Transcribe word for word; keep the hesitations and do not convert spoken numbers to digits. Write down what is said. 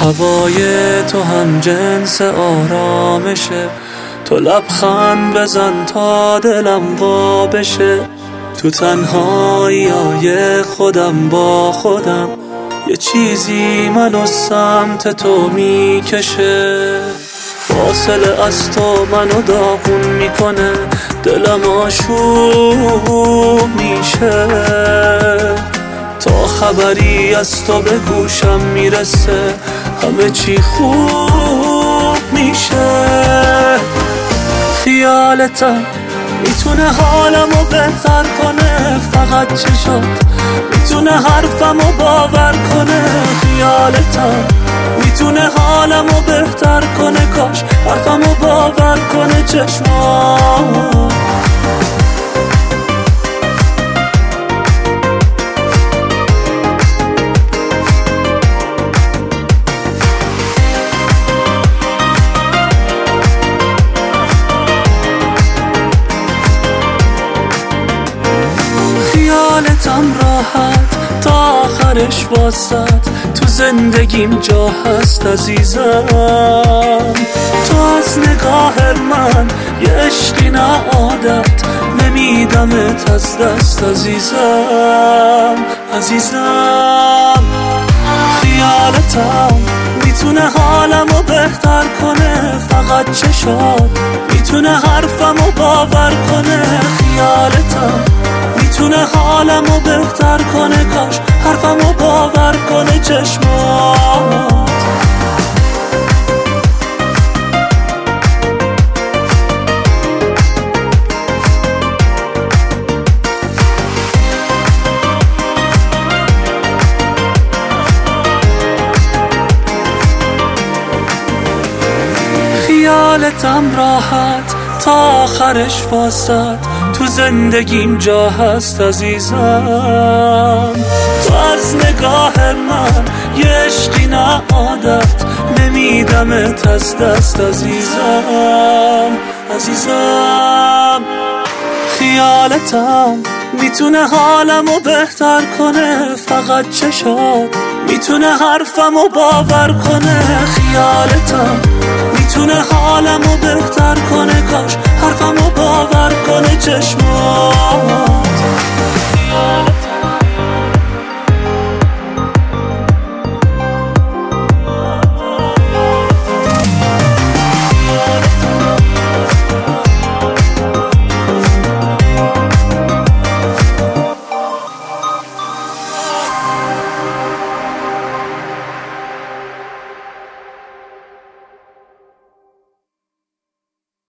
هوای تو هم جنس آرامشه، تو لبخند بزن تا دلم وا بشه. تو تنهایی های خودم با خودم، یه چیزی منو سمت تو میکشه. فاصله از تو منو داغون میکنه، دلم آشوب میشه. تا خبری از تو به گوشم میرسه، همه چی خوب میشه. خیالتم میتونه حالمو بهتر کنه، فقط چشات میتونه حرفمو باور کنه. خیالتم میتونه حالمو بهتر کنه، کاش حرفمو باور کنه چشمات. خیالتم راحت تا آخرش واسد، تو زندگیم جا هست عزیزم. تو از نگاه من یه عشقی نه عادت، نمیدمت از دست عزیزم عزیزم. خیالتم میتونه حالمو بهتر کنه، فقط چشات میتونه حرفمو باور کنه. خیالتم میتونه حالمو بهتر کنه، کاش حرفمو باور کنه چشمات. خیالتم راحت تا آخرش واسد، تو زندگیم جا هست عزیزم. تو از نگاه من یه عشقی نه عادت، نمیدمت از دست عزیزم عزیزم. خیالتم میتونه حالمو بهتر کنه، فقط چشات میتونه حرفمو باور کنه. خیالتم میتونه حالمو بهتر کنه، کاش حرفمو باور کنه چشمات.